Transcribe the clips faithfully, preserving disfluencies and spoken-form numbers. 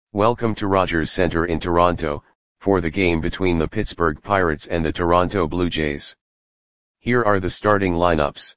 Welcome to Rogers Centre in Toronto, for the game between the Pittsburgh Pirates and the Toronto Blue Jays. Here are the starting lineups.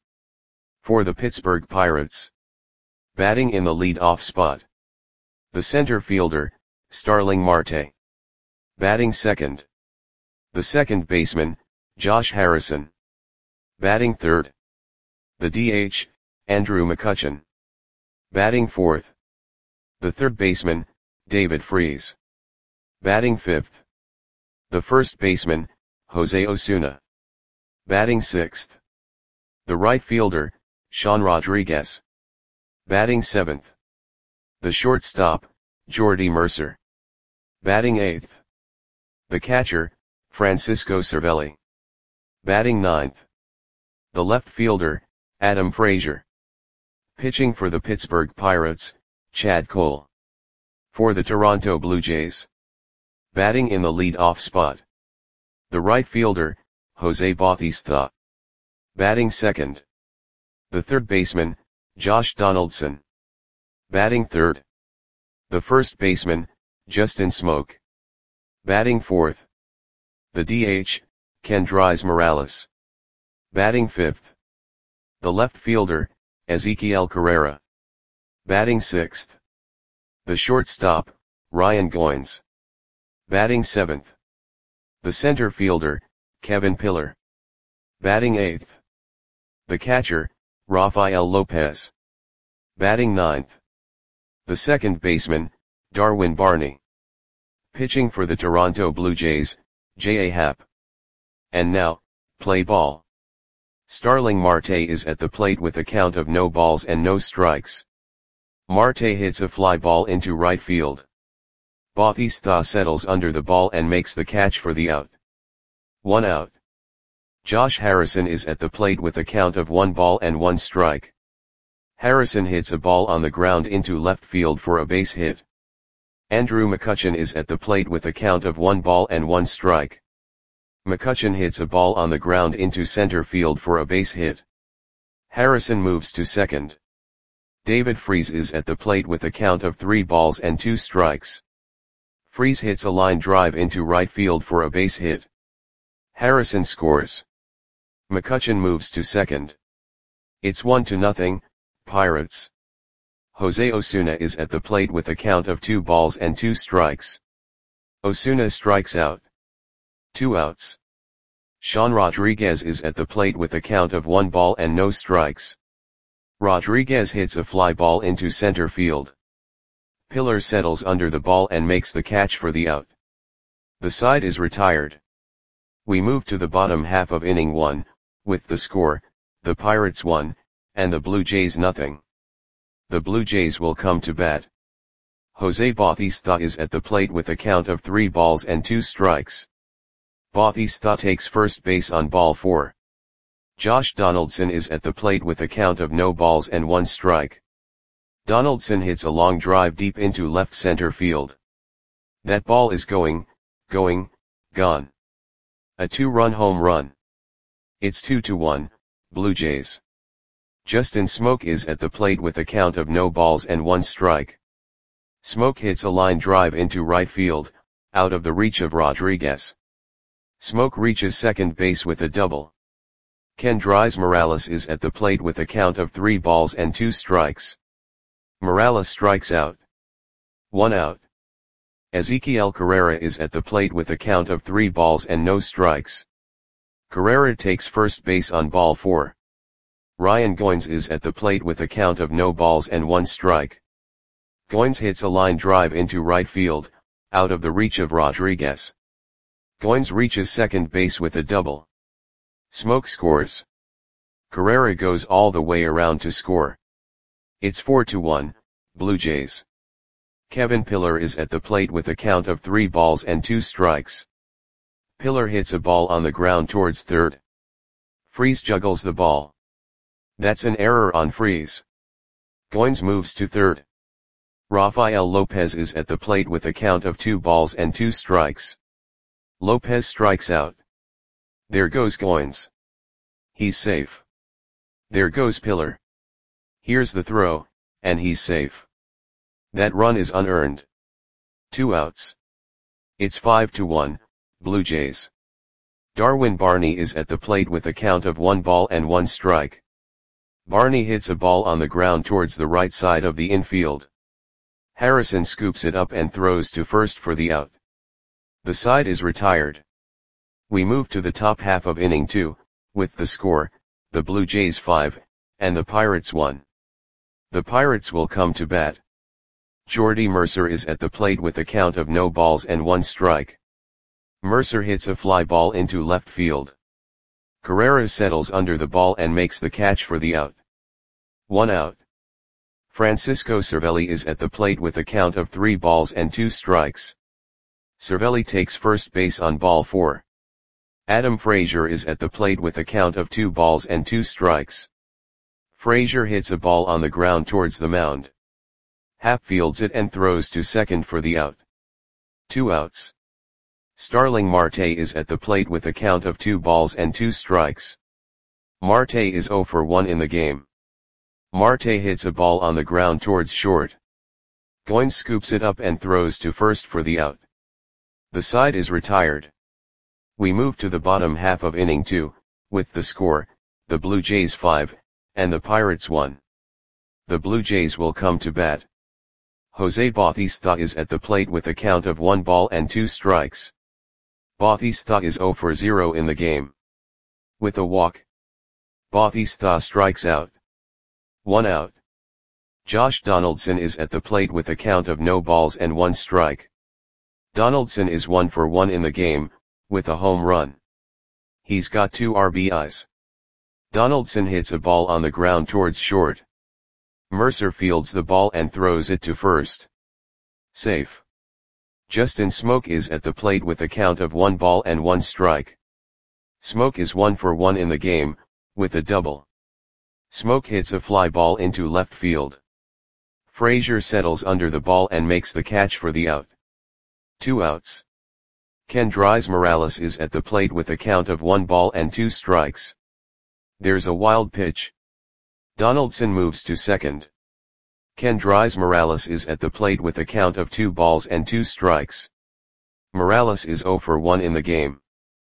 For the Pittsburgh Pirates. Batting in the lead-off spot. The center fielder, Starling Marte. Batting second. The second baseman, Josh Harrison. Batting third. The D H, Andrew McCutchen. Batting fourth. The third baseman, David Freese. Batting fifth. The first baseman, Jose Osuna. Batting sixth. The right fielder, Sean Rodriguez. Batting seventh. The shortstop, Jordy Mercer. Batting eighth. The catcher, Francisco Cervelli. Batting ninth. The left fielder, Adam Frazier. Pitching for the Pittsburgh Pirates, Chad Cole. For the Toronto Blue Jays. Batting in the lead-off spot. The right fielder, Jose Bautista. Batting second. The third baseman, Josh Donaldson. Batting third. The first baseman, Justin Smoak. Batting fourth. The D H, Kendrys Morales. Batting fifth. The left fielder, Ezequiel Carrera. Batting sixth. The shortstop, Ryan Goins. Batting seventh. The center fielder, Kevin Pillar. Batting eighth. The catcher, Rafael Lopez. Batting ninth. The second baseman, Darwin Barney. Pitching for the Toronto Blue Jays, J A. Happ. And now, play ball. Starling Marte is at the plate with a count of no balls and no strikes. Marte hits a fly ball into right field. Bautista settles under the ball and makes the catch for the out. One out. Josh Harrison is at the plate with a count of one ball and one strike. Harrison hits a ball on the ground into left field for a base hit. Andrew McCutchen is at the plate with a count of one ball and one strike. McCutchen hits a ball on the ground into center field for a base hit. Harrison moves to second. David Freese is at the plate with a count of three balls and two strikes. Freese hits a line drive into right field for a base hit. Harrison scores. McCutchen moves to second. It's one to nothing, Pirates. Jose Osuna is at the plate with a count of two balls and two strikes. Osuna strikes out. Two outs. Sean Rodriguez is at the plate with a count of one ball and no strikes. Rodriguez hits a fly ball into center field. Pillar settles under the ball and makes the catch for the out. The side is retired. We move to the bottom half of inning one, with the score, the Pirates one, and the Blue Jays nothing. The Blue Jays will come to bat. Jose Bautista is at the plate with a count of three balls and two strikes. Bautista takes first base on ball four. Josh Donaldson is at the plate with a count of no balls and one strike. Donaldson hits a long drive deep into left center field. That ball is going, going, gone. A two-run home run. It's two to one, Blue Jays. Justin Smoak is at the plate with a count of no balls and one strike. Smoak hits a line drive into right field, out of the reach of Rodriguez. Smoak reaches second base with a double. Kendrys Morales is at the plate with a count of three balls and two strikes. Morales strikes out. One out. Ezequiel Carrera is at the plate with a count of three balls and no strikes. Carrera takes first base on ball four. Ryan Goins is at the plate with a count of no balls and one strike. Goins hits a line drive into right field, out of the reach of Rodriguez. Goins reaches second base with a double. Smoak scores. Carrera goes all the way around to score. It's four to one, Blue Jays. Kevin Pillar is at the plate with a count of three balls and two strikes. Pillar hits a ball on the ground towards third. Freese juggles the ball. That's an error on Freese. Goins moves to third. Rafael Lopez is at the plate with a count of two balls and two strikes. Lopez strikes out. There goes Goins. He's safe. There goes Pillar. Here's the throw, and he's safe. That run is unearned. Two outs. It's five to one, Blue Jays. Darwin Barney is at the plate with a count of one ball and one strike. Barney hits a ball on the ground towards the right side of the infield. Harrison scoops it up and throws to first for the out. The side is retired. We move to the top half of inning two, with the score, the Blue Jays five, and the Pirates one. The Pirates will come to bat. Jordy Mercer is at the plate with a count of no balls and one strike. Mercer hits a fly ball into left field. Carrera settles under the ball and makes the catch for the out. One out. Francisco Cervelli is at the plate with a count of three balls and two strikes. Cervelli takes first base on ball four. Adam Frazier is at the plate with a count of two balls and two strikes. Frazier hits a ball on the ground towards the mound. Happ fields it and throws to second for the out. Two outs. Starling Marte is at the plate with a count of two balls and two strikes. Marte is zero for one in the game. Marte hits a ball on the ground towards short. Goins scoops it up and throws to first for the out. The side is retired. We move to the bottom half of inning two, with the score, the Blue Jays five, and the Pirates one. The Blue Jays will come to bat. Jose Bautista is at the plate with a count of one ball and two strikes. Bautista is zero for zero in the game. With a walk, Bautista strikes out. One out. Josh Donaldson is at the plate with a count of no balls and one strike. Donaldson is one for one in the game, with a home run. He's got two R B Is. Donaldson hits a ball on the ground towards short. Mercer fields the ball and throws it to first. Safe. Justin Smoak is at the plate with a count of one ball and one strike. Smoak is one for one in the game, with a double. Smoak hits a fly ball into left field. Frazier settles under the ball and makes the catch for the out. Two outs. Kendrys Morales is at the plate with a count of one ball and two strikes. There's a wild pitch. Donaldson moves to second. Kendrys Morales is at the plate with a count of two balls and two strikes. Morales is zero for one in the game.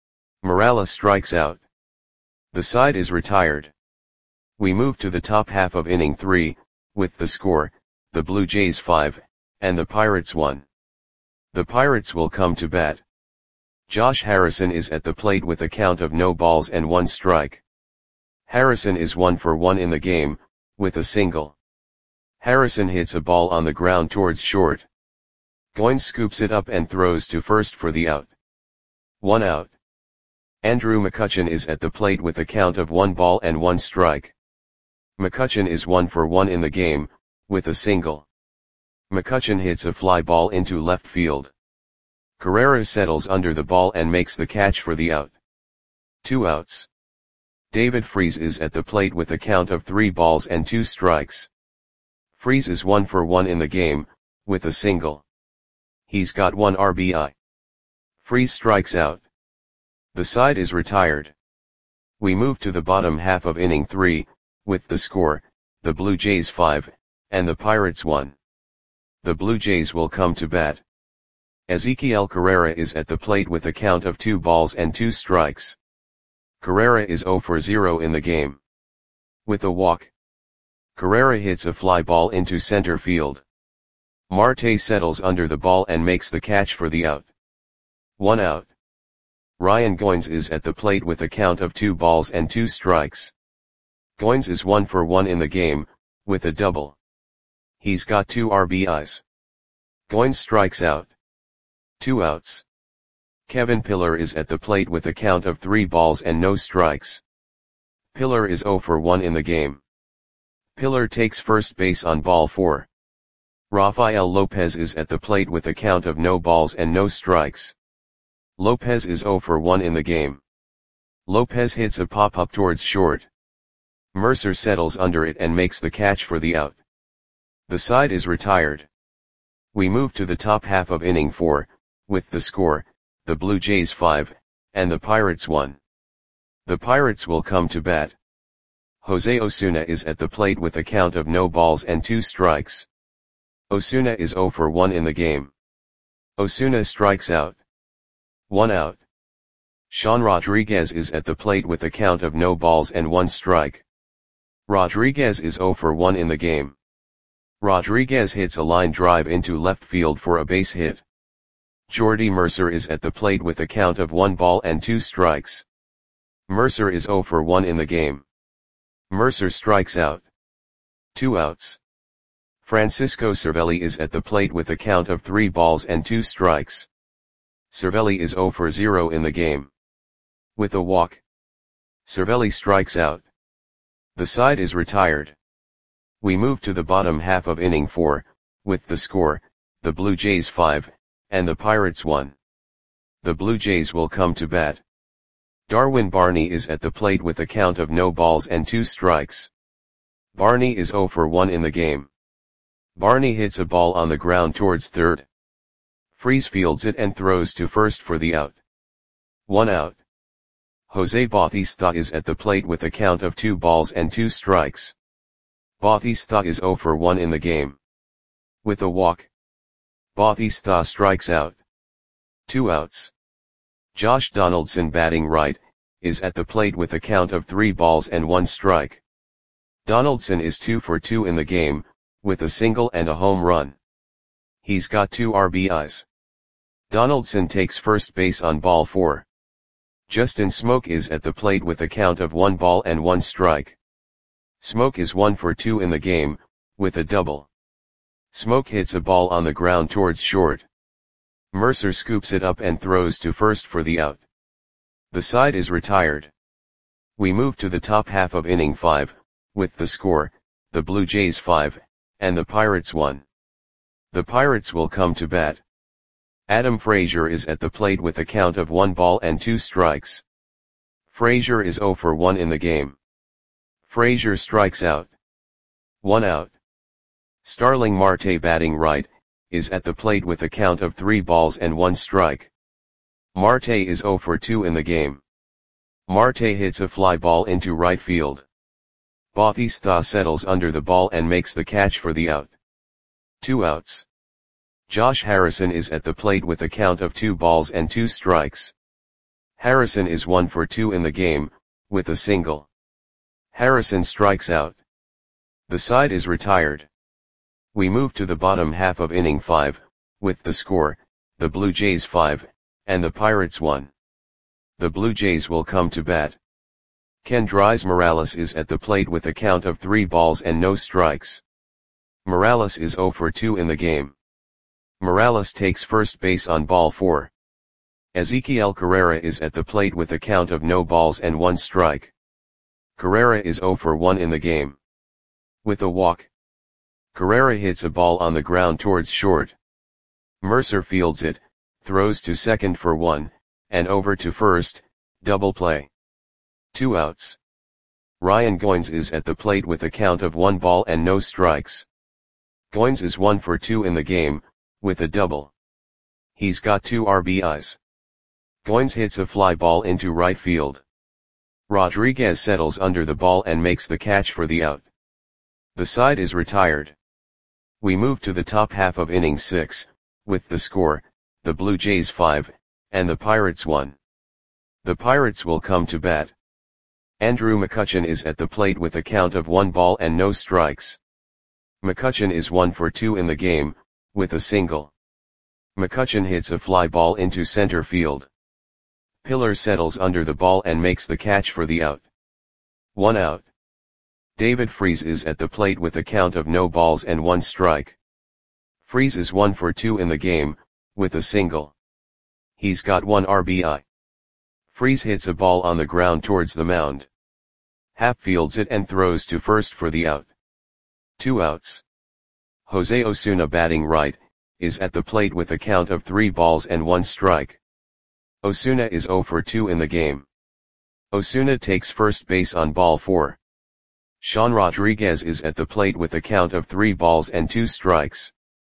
Morales strikes out. The side is retired. We move to the top half of inning three, with the score, the Blue Jays five, and the Pirates one. The Pirates will come to bat. Josh Harrison is at the plate with a count of no balls and one strike. Harrison is one for one in the game, with a single. Harrison hits a ball on the ground towards short. Goins scoops it up and throws to first for the out. One out. Andrew McCutchen is at the plate with a count of one ball and one strike. McCutchen is one for one in the game, with a single. McCutchen hits a fly ball into left field. Carrera settles under the ball and makes the catch for the out. Two outs. David Freese is at the plate with a count of three balls and two strikes. Freese is one for one in the game, with a single. He's got one R B I. Freese strikes out. The side is retired. We move to the bottom half of inning three, with the score, the Blue Jays five, and the Pirates one. The Blue Jays will come to bat. Ezequiel Carrera is at the plate with a count of two balls and two strikes. Carrera is zero for zero in the game. With a walk, Carrera hits a fly ball into center field. Marte settles under the ball and makes the catch for the out. One out. Ryan Goins is at the plate with a count of two balls and two strikes. Goins is one for one in the game, with a double. He's got two R B Is. Goins strikes out. Two outs. Kevin Pillar is at the plate with a count of three balls and no strikes. Pillar is zero for one in the game. Pillar takes first base on ball four. Rafael Lopez is at the plate with a count of no balls and no strikes. Lopez is zero for one in the game. Lopez hits a pop-up towards short. Mercer settles under it and makes the catch for the out. The side is retired. We move to the top half of inning four, with the score, the Blue Jays five, and the Pirates one. The Pirates will come to bat. Jose Osuna is at the plate with a count of no balls and two strikes. Osuna is zero for one in the game. Osuna strikes out. One out. Sean Rodriguez is at the plate with a count of no balls and one strike. Rodriguez is zero for one in the game. Rodriguez hits a line drive into left field for a base hit. Jordy Mercer is at the plate with a count of one ball and two strikes. Mercer is zero for one in the game. Mercer strikes out. Two outs. Francisco Cervelli is at the plate with a count of three balls and two strikes. Cervelli is zero for zero in the game. With a walk, Cervelli strikes out. The side is retired. We move to the bottom half of inning four, with the score, the Blue Jays five, and the Pirates one. The Blue Jays will come to bat. Darwin Barney is at the plate with a count of no balls and two strikes. Barney is zero for one in the game. Barney hits a ball on the ground towards third. Freese fields it and throws to first for the out. One out. Jose Bautista is at the plate with a count of two balls and two strikes. Bautista is zero for one in the game. With a walk, Bautista strikes out. Two outs. Josh Donaldson, batting right, is at the plate with a count of three balls and one strike. Donaldson is two for two in the game, with a single and a home run. He's got two R B Is. Donaldson takes first base on ball four. Justin Smoke is at the plate with a count of one ball and one strike. Smoke is one for two in the game, with a double. Smoke hits a ball on the ground towards short. Mercer scoops it up and throws to first for the out. The side is retired. We move to the top half of inning five, with the score, the Blue Jays five, and the Pirates one. The Pirates will come to bat. Adam Frazier is at the plate with a count of one ball and two strikes. Frazier is zero for one in the game. Frazier strikes out. One out. Starling Marte, batting right, is at the plate with a count of three balls and one strike. Marte is zero for two in the game. Marte hits a fly ball into right field. Bautista settles under the ball and makes the catch for the out. Two outs. Josh Harrison is at the plate with a count of two balls and two strikes. Harrison is one for two in the game, with a single. Harrison strikes out. The side is retired. We move to the bottom half of inning five, with the score, the Blue Jays five, and the Pirates one. The Blue Jays will come to bat. Kendrys Morales is at the plate with a count of three balls and no strikes. Morales is zero for two in the game. Morales takes first base on ball four. Ezequiel Carrera is at the plate with a count of no balls and one strike. Carrera is zero for one in the game. With a walk, Carrera hits a ball on the ground towards short. Mercer fields it, throws to second for one, and over to first, double play. Two outs. Ryan Goins is at the plate with a count of one ball and no strikes. Goins is one for two in the game, with a double. He's got two R B Is. Goins hits a fly ball into right field. Rodriguez settles under the ball and makes the catch for the out. The side is retired. We move to the top half of inning six, with the score, the Blue Jays five, and the Pirates one. The Pirates will come to bat. Andrew McCutchen is at the plate with a count of one ball and no strikes. McCutchen is one for two in the game, with a single. McCutchen hits a fly ball into center field. Pillar settles under the ball and makes the catch for the out. One out. David Freese is at the plate with a count of no balls and one strike. Freese is one for two in the game, with a single. He's got one R B I. Freese hits a ball on the ground towards the mound. Happ fields it and throws to first for the out. Two outs. Jose Osuna, batting right, is at the plate with a count of three balls and one strike. Osuna is zero for two in the game. Osuna takes first base on ball four. Sean Rodriguez is at the plate with a count of three balls and two strikes.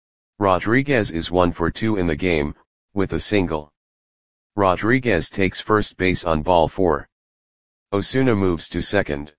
Rodriguez is one for two in the game, with a single. Rodriguez takes first base on ball four. Osuna moves to second.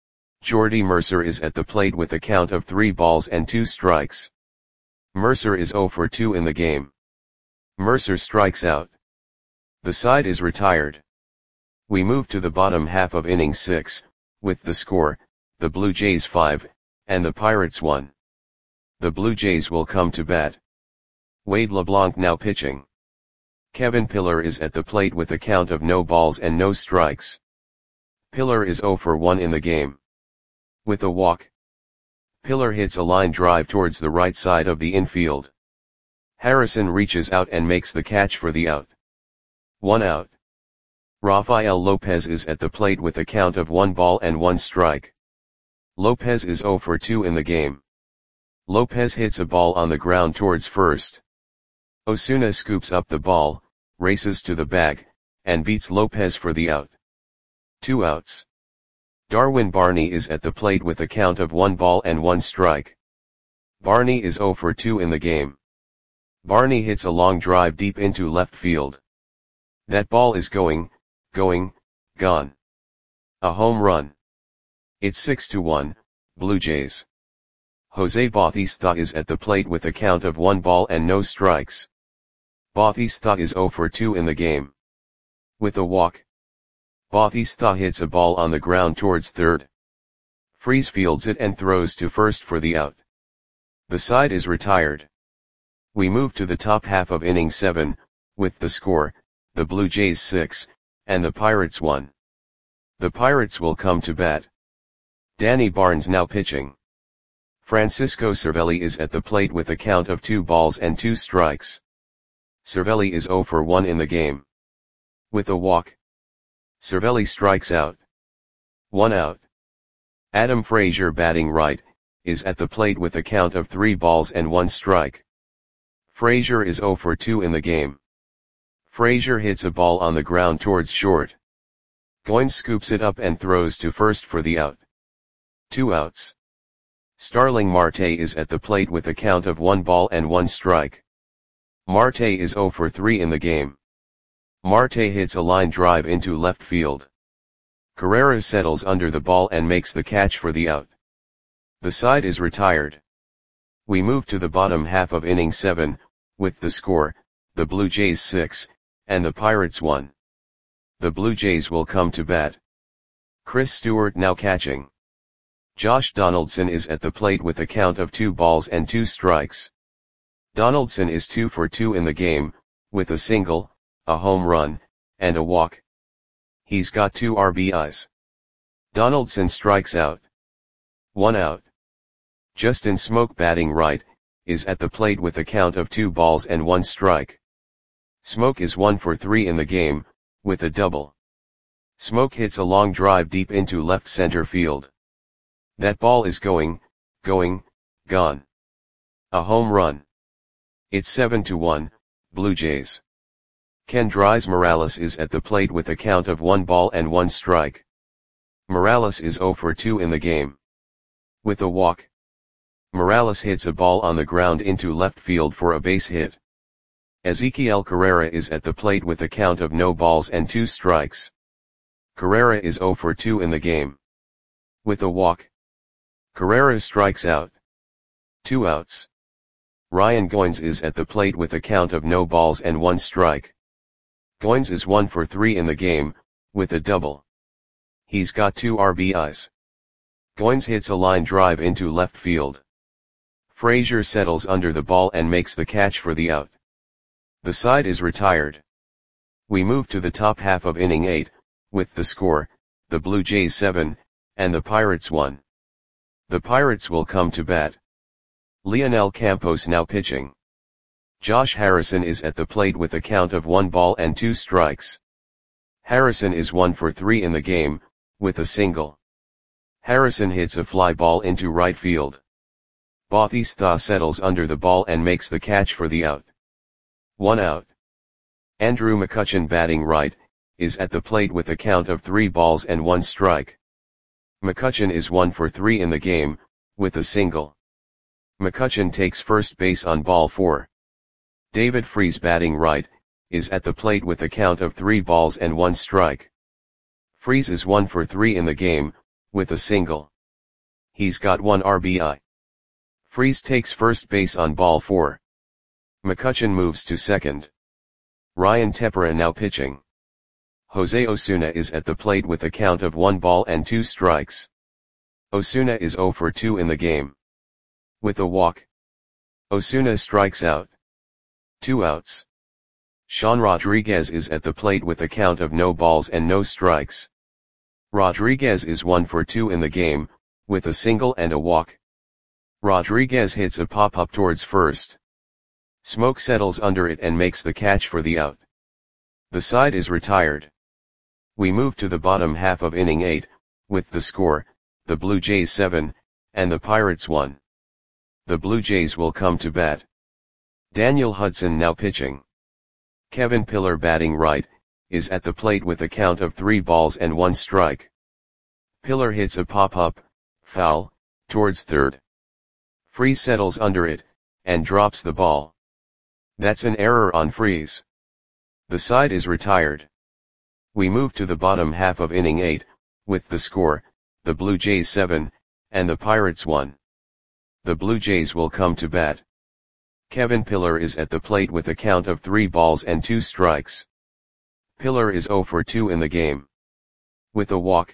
Jordy Mercer is at the plate with a count of three balls and two strikes. Mercer is zero for two in the game. Mercer strikes out. The side is retired. We move to the bottom half of inning six, with the score, the Blue Jays five, and the Pirates one. The Blue Jays will come to bat. Wade LeBlanc now pitching. Kevin Pillar is at the plate with a count of no balls and no strikes. Pillar is oh for one in the game. With a walk. Pillar hits a line drive towards the right side of the infield. Harrison reaches out and makes the catch for the out. One out. Rafael Lopez is at the plate with a count of one ball and one strike. Lopez is oh for two in the game. Lopez hits a ball on the ground towards first. Osuna scoops up the ball, races to the bag, and beats Lopez for the out. Two outs. Darwin Barney is at the plate with a count of one ball and one strike. Barney is oh for two in the game. Barney hits a long drive deep into left field. That ball is going, going, gone. A home run. It's six to one, Blue Jays. Jose Bautista is at the plate with a count of one ball and no strikes. Bautista is oh for two in the game. With a walk. Bautista hits a ball on the ground towards third. Freese fields it and throws to first for the out. The side is retired. We move to the top half of inning seven, with the score, the Blue Jays six, and the Pirates one. The Pirates will come to bat. Danny Barnes now pitching. Francisco Cervelli is at the plate with a count of two balls and two strikes. Cervelli is oh for one in the game. With a walk. Cervelli strikes out. One out. Adam Frazier batting right, is at the plate with a count of three balls and one strike. Frazier is oh for two in the game. Frazier hits a ball on the ground towards short. Goins scoops it up and throws to first for the out. Two outs. Starling Marte is at the plate with a count of one ball and one strike. Marte is oh for three in the game. Marte hits a line drive into left field. Carrera settles under the ball and makes the catch for the out. The side is retired. We move to the bottom half of inning seven, with the score, the Blue Jays six, and the Pirates one. The Blue Jays will come to bat. Chris Stewart now catching. Josh Donaldson is at the plate with a count of two balls and two strikes. Donaldson is two for two in the game, with a single, a home run, and a walk. He's got two R B Is. Donaldson strikes out. One out. Justin Smoke batting right, is at the plate with a count of two balls and one strike. Smoke is one for three in the game, with a double. Smoke hits a long drive deep into left center field. That ball is going, going, gone. A home run. It's seven to one, Blue Jays. Kendrys Morales is at the plate with a count of one ball and one strike. Morales is oh for two in the game. With a walk. Morales hits a ball on the ground into left field for a base hit. Ezequiel Carrera is at the plate with a count of no balls and two strikes. Carrera is oh for two in the game. With a walk. Carrera strikes out. Two outs. Ryan Goins is at the plate with a count of no balls and one strike. Goins is one for three in the game, with a double. He's got two R B Is. Goins hits a line drive into left field. Frazier settles under the ball and makes the catch for the out. The side is retired. We move to the top half of inning eight, with the score, the Blue Jays seven, and the Pirates one. The Pirates will come to bat. Leonel Campos now pitching. Josh Harrison is at the plate with a count of one ball and two strikes. Harrison is one for three in the game, with a single. Harrison hits a fly ball into right field. Bautista settles under the ball and makes the catch for the out. One out. Andrew McCutchen batting right, is at the plate with a count of three balls and one strike. McCutchen is one for three in the game, with a single. McCutchen takes first base on ball four. David Freese batting right, is at the plate with a count of three balls and one strike. Freese is one for three in the game, with a single. He's got one R B I. Freese takes first base on ball four. McCutchen moves to second. Ryan Tepera now pitching. Jose Osuna is at the plate with a count of one ball and two strikes. Osuna is zero for two in the game. With a walk, Osuna strikes out. Two outs. Sean Rodriguez is at the plate with a count of no balls and no strikes. Rodriguez is one for two in the game, with a single and a walk. Rodriguez hits a pop-up towards first. Smoke settles under it and makes the catch for the out. The side is retired. We move to the bottom half of inning eight, with the score, the Blue Jays seven, and the Pirates one. The Blue Jays will come to bat. Daniel Hudson now pitching. Kevin Pillar batting right, is at the plate with a count of three balls and one strike. Pillar hits a pop-up, foul, towards third. Freese settles under it, and drops the ball. That's an error on Freese. The side is retired. We move to the bottom half of inning eight, with the score, the Blue Jays seven, and the Pirates one. The Blue Jays will come to bat. Kevin Pillar is at the plate with a count of three balls and two strikes. Pillar is zero for two in the game. With a walk,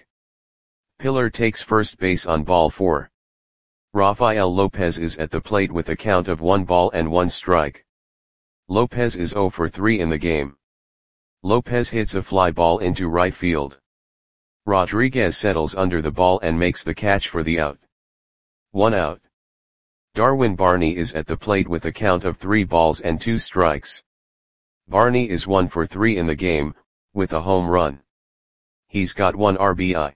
Pillar takes first base on ball four. Rafael Lopez is at the plate with a count of one ball and one strike. Lopez is zero for three in the game. Lopez hits a fly ball into right field. Rodriguez settles under the ball and makes the catch for the out. One out. Darwin Barney is at the plate with a count of three balls and two strikes. Barney is one for three in the game, with a home run. He's got one R B I.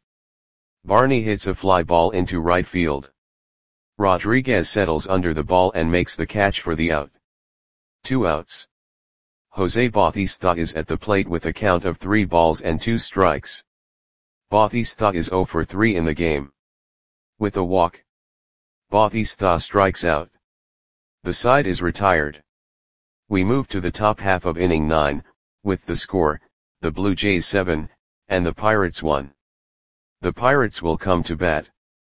Barney hits a fly ball into right field. Rodriguez settles under the ball and makes the catch for the out. Two outs. Jose Bautista is at the plate with a count of three balls and two strikes. Bautista is zero for three in the game. With a walk, Bautista strikes out. The side is retired. We move to the top half of inning nine, with the score, the Blue Jays seven, and the Pirates one. The Pirates will come to bat.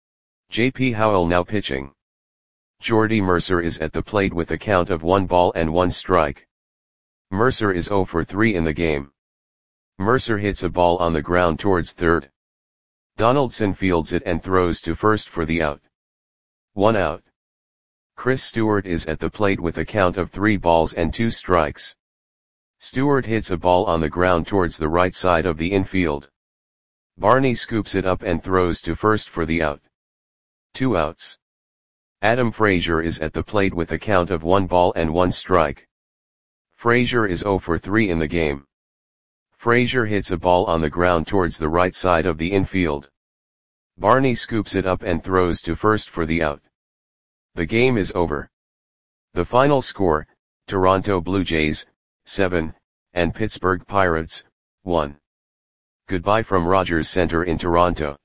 J P Howell now pitching. Jordy Mercer is at the plate with a count of one ball and one strike. Mercer is zero for three in the game. Mercer hits a ball on the ground towards third. Donaldson fields it and throws to first for the out. One out. Chris Stewart is at the plate with a count of three balls and two strikes. Stewart hits a ball on the ground towards the right side of the infield. Barney scoops it up and throws to first for the out. Two outs. Adam Frazier is at the plate with a count of one ball and one strike. Frazier is zero for three in the game. Frazier hits a ball on the ground towards the right side of the infield. Barney scoops it up and throws to first for the out. The game is over. The final score, Toronto Blue Jays, seven, and Pittsburgh Pirates, one. Goodbye from Rogers Center in Toronto.